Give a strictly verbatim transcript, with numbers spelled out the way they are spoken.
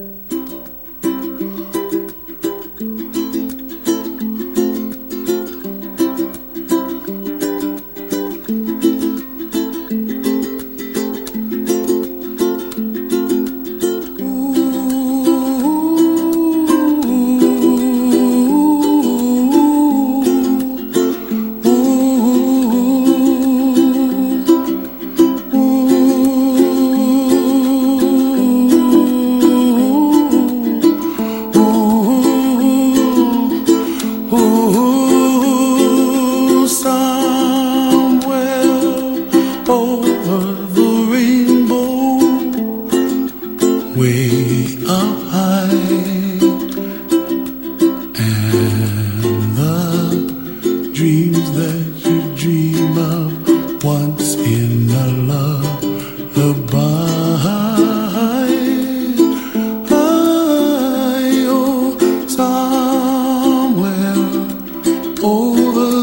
Way up high, and the dreams that you dream of once in a lullaby. I, oh, somewhere over